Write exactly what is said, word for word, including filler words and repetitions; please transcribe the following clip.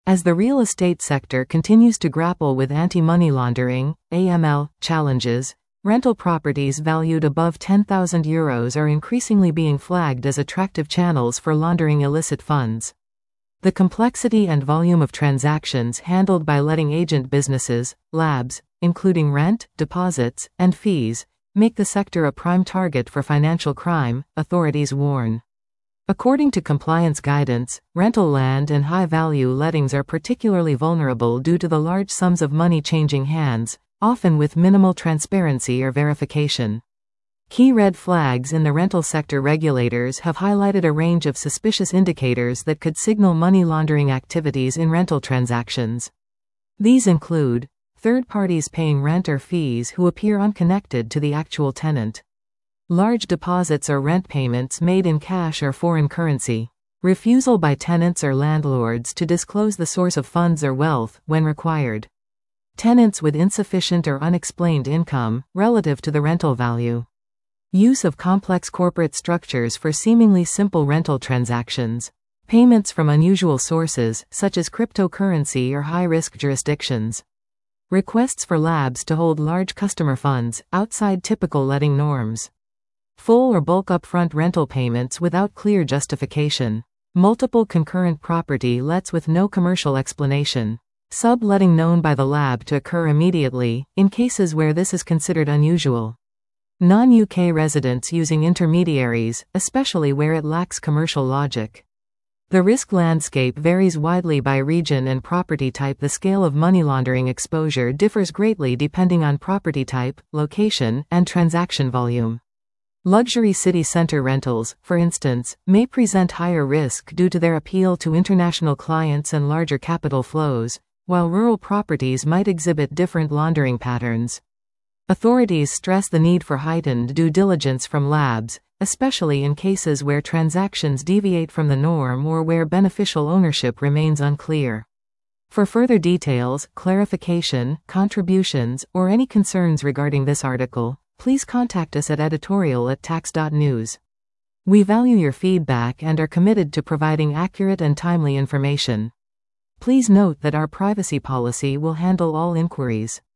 As the real estate sector continues to grapple with anti-money laundering (A M L) challenges, rental properties valued above ten thousand euros are increasingly being flagged as attractive channels for laundering illicit funds. The complexity and volume of transactions handled by letting agent businesses, labs, including rent, deposits, and fees, make the sector a prime target for financial crime, authorities warn. According to compliance guidance, rental land and high-value lettings are particularly vulnerable due to the large sums of money changing hands, often with minimal transparency or verification. Key red flags in the rental sector: regulators have highlighted a range of suspicious indicators that could signal money laundering activities in rental transactions. These include third parties paying rent or fees who appear unconnected to the actual tenant, large deposits or rent payments made in cash or foreign currency, refusal by tenants or landlords to disclose the source of funds or wealth when required, tenants with insufficient or unexplained income relative to the rental value, use of complex corporate structures for seemingly simple rental transactions, payments from unusual sources such as cryptocurrency or high-risk jurisdictions, requests for labs to hold large customer funds outside typical letting norms, full or bulk upfront rental payments without clear justification, multiple concurrent property lets with no commercial explanation, subletting known by the lab to occur immediately, in cases where this is considered unusual, non-U K residents using intermediaries, especially where it lacks commercial logic. The risk landscape varies widely by region and property type. The scale of money laundering exposure differs greatly depending on property type, location, and transaction volume. Luxury city center rentals, for instance, may present higher risk due to their appeal to international clients and larger capital flows, while rural properties might exhibit different laundering patterns. Authorities stress the need for heightened due diligence from labs, especially in cases where transactions deviate from the norm or where beneficial ownership remains unclear. For further details, clarification, contributions, or any concerns regarding this article, please contact us at editorial at tax dot news. We value your feedback and are committed to providing accurate and timely information. Please note that our privacy policy will handle all inquiries.